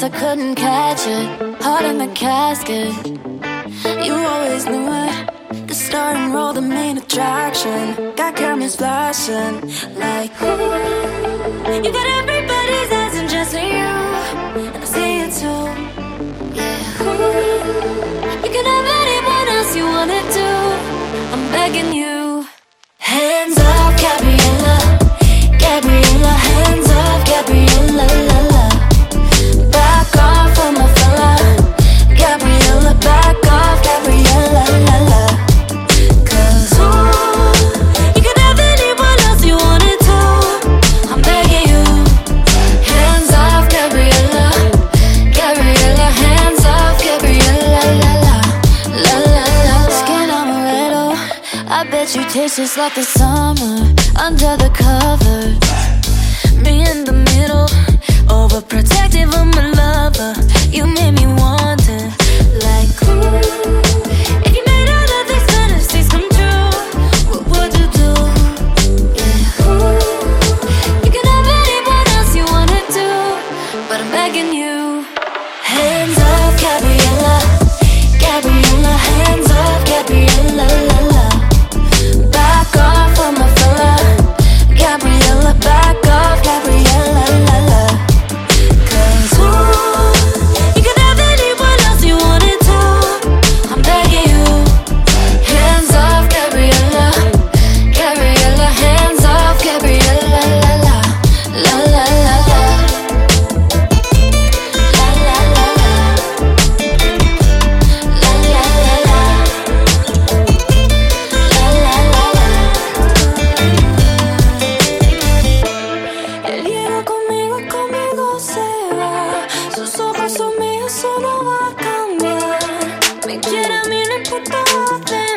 I couldn't catch it. Heart in the casket. You always knew it. The starting role, the main attraction. Got cameras flashing like, ooh. You got everybody's eyes and just you, and I see it too. Yeah, ooh. You can have anyone else you wanna do. I'm begging you. Hands up, Gabriella. Gabriella, hands up, Gabriella, la la. Back off of my fella. Gabriella, back off, Gabriella, la la. Cause ooh, you can have anyone else you wanted to. I'm begging you. Hands off, Gabriella. Gabriella, hands off, Gabriella, la la. La la la. Skin amaretto, I bet you taste just like the summer. Under the covers, me in the middle, overprotective of my lover. You made me wonder, like, ooh, if you made all of these fantasies come true, what would you do? Yeah, ooh, you can have anyone else you wanna do, but I'm begging you. Hands up, Gabriella. Gabriella, hands up, Gabriella, la la. Back off of my fella. Gabriella, back off, Gabriella, la la. Cause ooh, you can have anyone else you wanted to. I'm begging you. Hands off, Gabriella. Gabriella, hands off, Gabriella, la la. La la la la. La la la la. La la la la. La la la la. El hielo conmigo se va. Sus ojos son míos, eso no va a cambiar. Me quiere a mí, no importa de